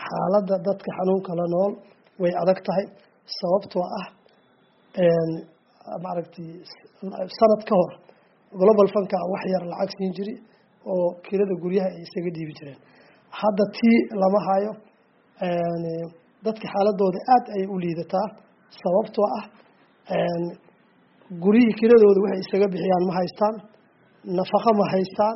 xaaladda dadka xanuunka la nool way adag tahay sababtoo ah maaragtay sanad ka hor global funka wax yar lacag siin jiri oo kirada guryaha ay isaga dhiibi jireen hadda tii lama hayo dadka xaaladooda aad ay u liidataa sababtoo ah guryihii kiradooda waxay isaga bixiyaan ma haystaan nafaqo ma haystaan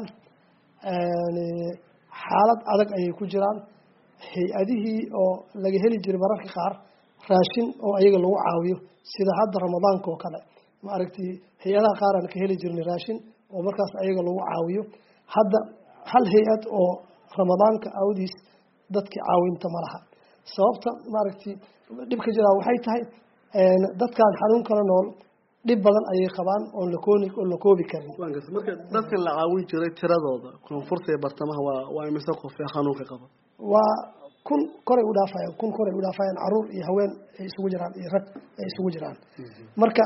xaalad adag ayay ku jiraan hay-adihii oo laga heli jiray mararka qaar raashin oo ayaga lagu caawiyo sida hadda ramadaanka oo kale maaragtay hay-adaha qaar aan ka heli jirnay raashin oo markaas ayaga lagu caawiyo hadda hal hay-ad oo ramadaanka awdiis dadkii caawinta ma laha sababta maaragtay dhibka jiraa waxay tahay dadkaan xanuun kala nool dhib badan ayay qabaan oon la koobi karin marka dadka la caawin jiray tiradooda koonfurta ee bartamaha waa imise qof ee xanuunka qaba waa kun koray u dhaafayaan caruur iyo haween ay isugu jiraan iyo rag ay isugu jiraan marka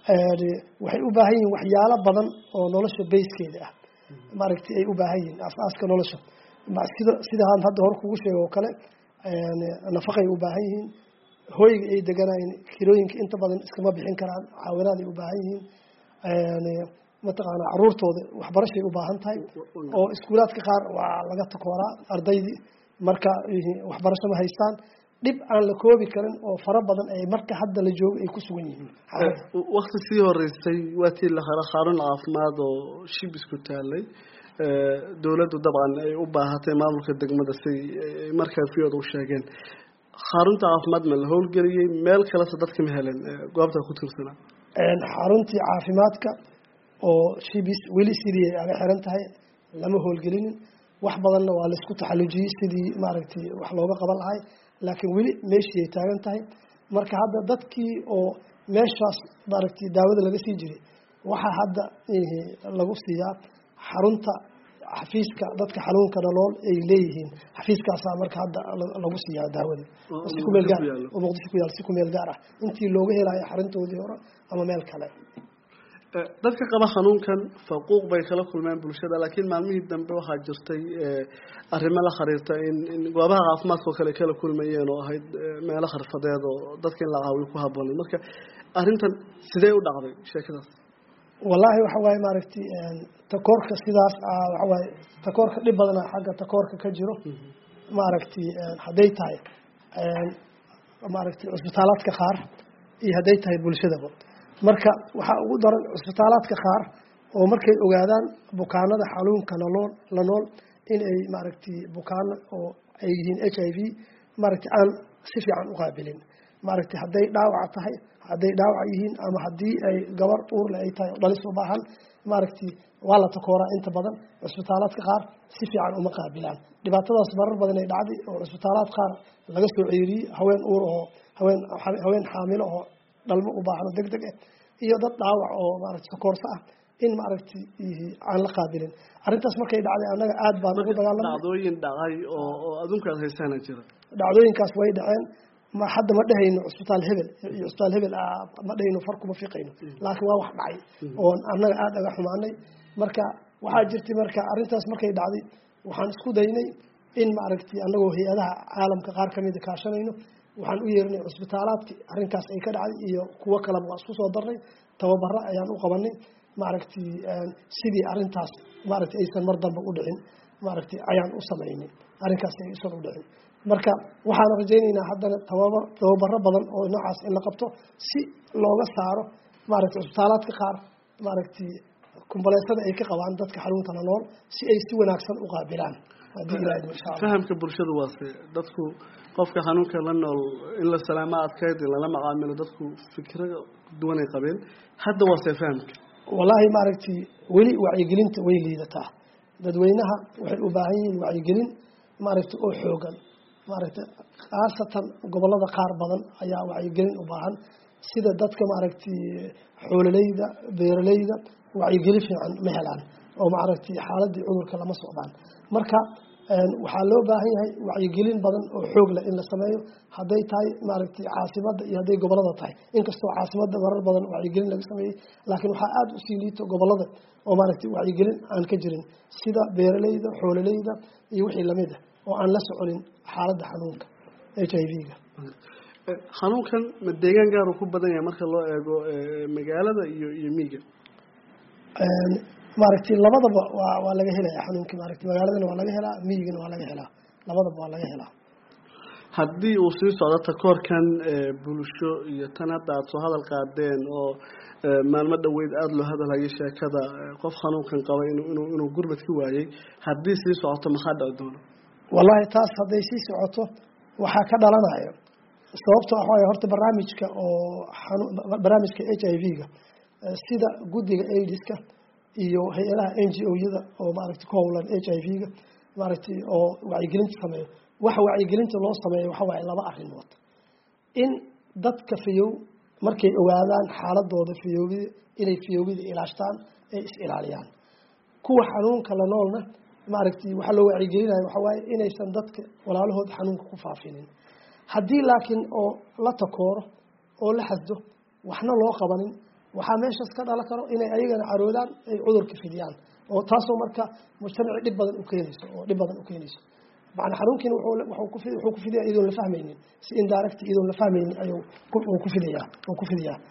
waxay u baahan yihiin waxyaalo badan oo nolosha bayskeeda ah maaragtay ay u baahan yihiin aasaaska nolosha sida hadda hor kugu sheego oo kale nafaqay u baahan yihiin hooyga ay deganaayeen kirooyinka inta badan iskama bixin karaan caawinaaday u baahan yihiin mataqaana caruurtooda waxbarashay u baahan tahay oo iskuulaadka qaar waa laga takooraa ardaydii marka waxbarasho ma haystaan dhib aan la koobi karin oo fara badan ay marka hadda la joogo ay ku sugan yihiin wakti sii horeysay waa tii la helo xarun caafimaad oo shib isku taalay dowladdu dabcan ay u baahatay maamulka degmada si markaa fiyooda u sheegeen xarunta caafimaad ma la howlgeliyey meel kalese dadka ma helen goobta ku tirsanaa xaruntii caafimaadka oo shibis weli sidii ay aga xiran tahay lama howlgelinin wax badanna waa laisku taxallujiyey sidii maaragtay wax looga qaban lahay laakiin weli meeshii ay taagan tahay marka hadda dadkii oo meeshaas maaragtay daawada laga sii jiray waxaa hadda lagu siiyaa xarunta xafiiska dadka xanuunka nolol ay leeyihiin xafiiskaasaa marka hadda lagu siiyaa daawadii si ku meel gaar oo muqdisho ku yaal si ku meel gaar ah intii looga helayo xaruntoodii hore ama meel kale dadka qaba xanuunkan faquuq bay kala kulmeen bulshada laakiin maalmihii dambe waxaa jirtay arrimo la xiriirta in goobaha caafimaadka oo kale kala kulmayeen oo ahayd meelo xirfadeed oo dadka in la caawiyo ku habboonay marka arrintan sidee u dhacday sheekadaas wallaahi waxa waaye maaragtay takoorka sidaas waxa waaye takoorka dhib badana xagga takoorka ka jiro maaragtay hadday tahay maaragtay cusbitaalaadka qaar iyo hadday tahay bulshadaba marka waxaa ugu daran cusbitaalaadka qaar oo markay ogaadaan bukaanada xanuunka la nool in ay maaragtay bukaano oo ay yihiin HIV maaragtay aan si fiican u qaabilin maaragtay hadday dhaawac tahay hadday dhaawac yihiin ama haddii ay gabar uurle ay tahay dhalis u baahan maaragtay waa la takooraa inta badan cusbitaalaadka qaar si fiican uma qaabilaan dhibaatadaas marar badan ay dhacday oo cusbitaalaad qaar laga soo ceyriyey haween uur oo haween xaamilo oo dhalmo u baahno deg deg ah iyo dad dhaawac oo maaragtay takoorso ah in maaragtay aan la qaabilin arrintaas markay dhacday annaga aad baan ugu dagaalamay dhacdooyin dhacay oo adunka aad haysaana jira dhacdooyinkaas way dhaceen ma hadda ma dhahayno cusbitaal hebel iyo cusbitaal hebel ma dhahayno far kuma fiqayno laakiin waa wax dhacay oo annaga aada aga xumaanay marka waxaa jirtay marka arrintaas markay dhacday waxaan isku daynay in maaragtay annagoo hay-adaha caalamka qaar kamida kaashanayno waxaan u yeerinay cusbitaalaadki arrinkaas ay ka dhacday iyo kuwo kaleba waa isku soo darnay tababaro ayaan u qabanay maaragtay sidii arrintaas maaragtay aysan mar dambe u dhicin maaragtay ayaan u samaynay arrinkaas aysan u dhicin marka waxaan rajaynaynaa haddana tababaro badan oo noocaas in la qabto si looga saaro maaragtay cusbitaalaadka qaar maaragtay kumbaleysada ay ka qabaan dadka xanuunka la nool si ay si wanaagsan u qaabilaan fahamka bulshadu waase dadku qofka xanuunka la nool in la salaamo adkeyd in lala macaamilo dadku fikro duwan ay qabeen hadda waase fahamka wallaahi maaragtay weli wacyigelinta way liidataa dadweynaha waxay u baahan yihiin wacyigelin maaragtay oo xoogan maaragtay khaasatan gobolada qaar badan ayaa wacyigelin u baahan sida dadka maaragtay xoololeyda beeraleyda wacyigelin fiican ma helaan oo maaragtay xaaladii cudurka lama socdaan marka waxaa loo baahan yahay wacyigelin badan oo xoog leh in la sameeyo hadday tahay maaragtay caasimada iyo hadday gobolada tahay inkastoo caasimada marar badan wacyigelin laga sameeyey laakiin waxaa aada usii liito gobolada oo maaragtay wacyigelin aan ka jirin sida beeraleyda xoololeyda iyo wixii lamid ah oo aan la soconin xaaladda xanuunka HIV-ga. xanuunkan ma deegaan gaar uu ku badan yahay marka loo eego magaalada iyo miyiga? maaragtay labadaba waa laga helaya xanuunkii, maaragtay magaaladana waa laga helaa, miyigana waa laga helaa, labadaba waa laga helaa. haddii uu sii socdo takoorkan bulsho iyo tan hadda aada soo hadal qaadeen oo maalmo dhaweyd aada loo hadalhayay sheekada qof xanuunkan qaba inuu gurmad ka waayey, haddii sii socoto maxaa dhici doona? wallahi taas hadday sii socoto waxaa ka dhalanaya, sababto ah waayo horta barnaamijka barnaamijka HIV-ga sida guddiga AIDS-ka iyo hay-adaha NGO-yada oo maaragtay ku howlan HIV-ga maaragtay oo wacyigelinta sameeyo, waxa wacyigelinta loo sameeyo waxa waaye laba arrimood. in dadka fiyow markay ogaadaan xaaladooda fiyoobida inay fiyoobida ilaashtaan ay is ilaaliyaan. kuwa xanuunka la noolna maaragtay waxa loo wacyigelinayo waxa waaye inaysan dadka walaalahood xanuunka ku faafinin. haddii laakiin oo la takooro oo la xasdo waxna loo qabanin, waxaa meeshaas ka dhalan karo inay ayagana caroodaan ay cudurka fidiyaan, oo taasoo marka mujtamaci dhib badan u keenayso. macna xanuunkiina wuxuu ku fidiyaa iyadoon la fahmaynin, si indirect iyadoon la fahmaynin ayuu ku fidiyaa.